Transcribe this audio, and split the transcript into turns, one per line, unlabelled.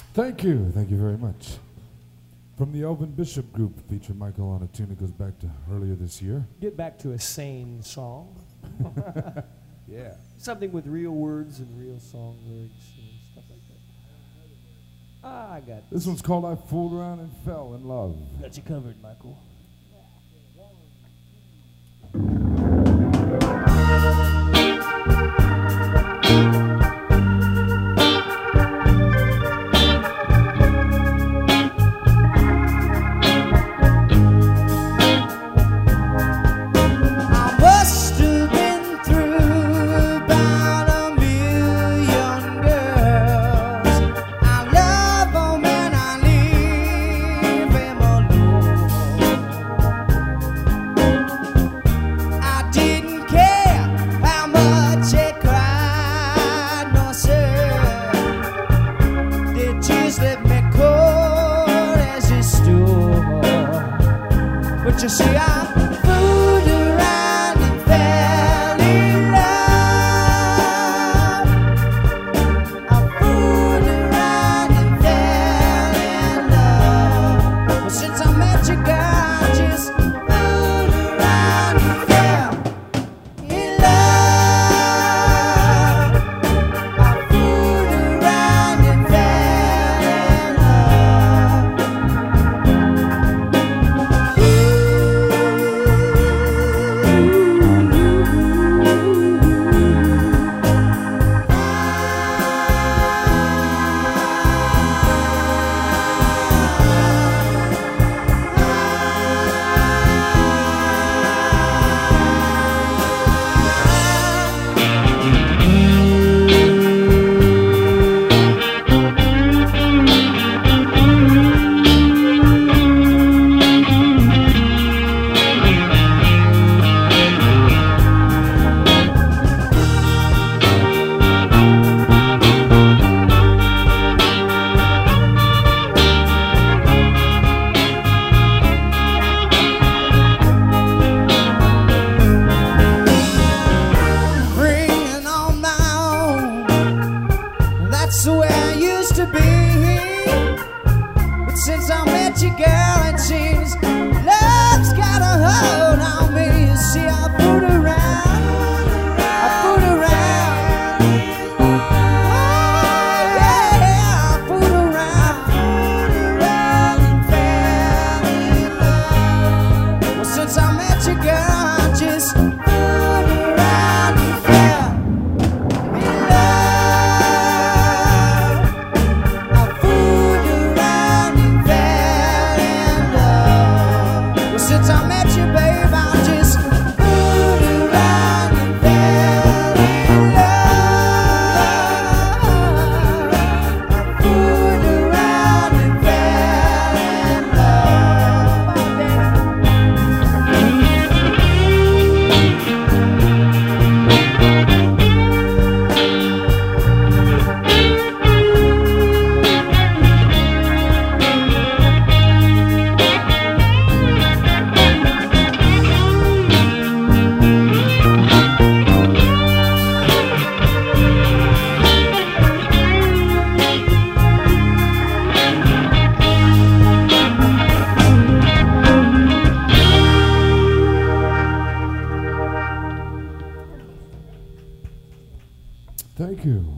Thank you very much. From the Elvin Bishop Group, featuring Michael on a tune that goes back to earlier this year.
Get back to a sane song.
Yeah.
Something with real words and real song lyrics and stuff like that. I got
This one's called I Fooled Around and Fell in Love.
Got you covered, Michael.
You see, I fooled around and fell in love. I fooled around and fell in love. But since I met you, girl, I just fooled around and fell in love. I fooled around and fell in that's the way I used to be. But since I met you, girl, it seems love's got a hold on me. You see, I